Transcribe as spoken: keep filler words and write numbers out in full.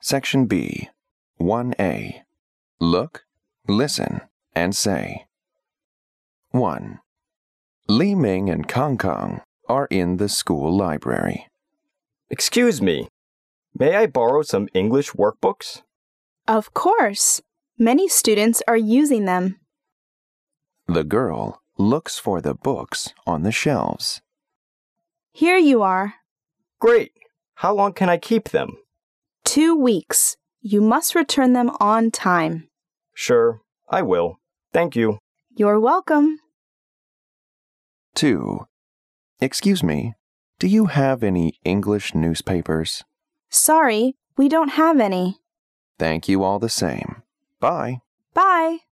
Section B, one A. Look, listen, and say. one. Li Ming and Kong Kong are in the school library. Excuse me, may I borrow some English workbooks? Of course. Many students are using them. The girl looks for the books on the shelves. Here you are. Great. How long can I keep them? Two weeks. You must return them on time. Sure, I will. Thank you. You're welcome. two. Excuse me, do you have any English newspapers? Sorry, we don't have any. Thank you all the same. Bye. Bye.